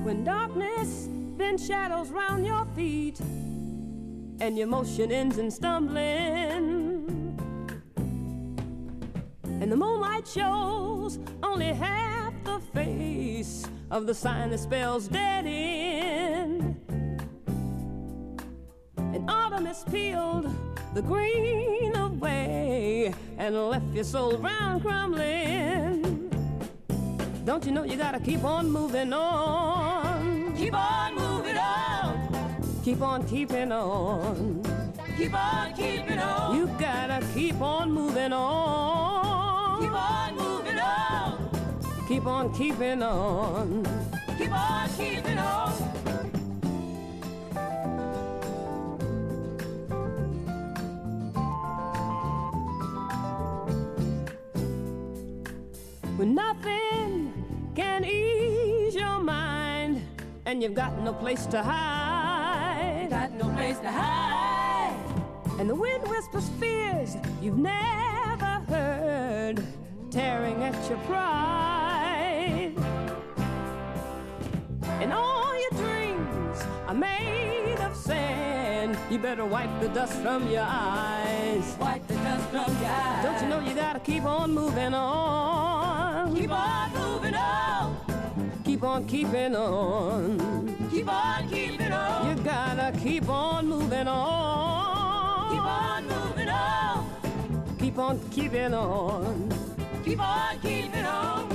When darkness then shadows round your feet and your motion ends in stumbling, and the moonlight shows only half the face of the sign that spells dead end, and autumn has peeled the green away and left your soul round crumbling. Don't you know you gotta keep on moving on? Keep on moving on. Keep on keeping on. Keep on keeping on. You gotta keep on moving on. Keep on moving on. Keep on keeping on. Keep on keeping on. When nothing can ease your mind and you've got no place to hide, got no place to hide, and the wind whispers fears you've never heard, tearing at your pride, and all your dreams are made of sand. You better wipe the dust from your eyes. Wipe the dust from your eyes. Don't you know you gotta keep on moving on? Keep on moving on. Keep on keeping on. Keep on keeping on. You gotta keep on moving on. Keep on moving on. Keep on keeping on. Keep on keeping on.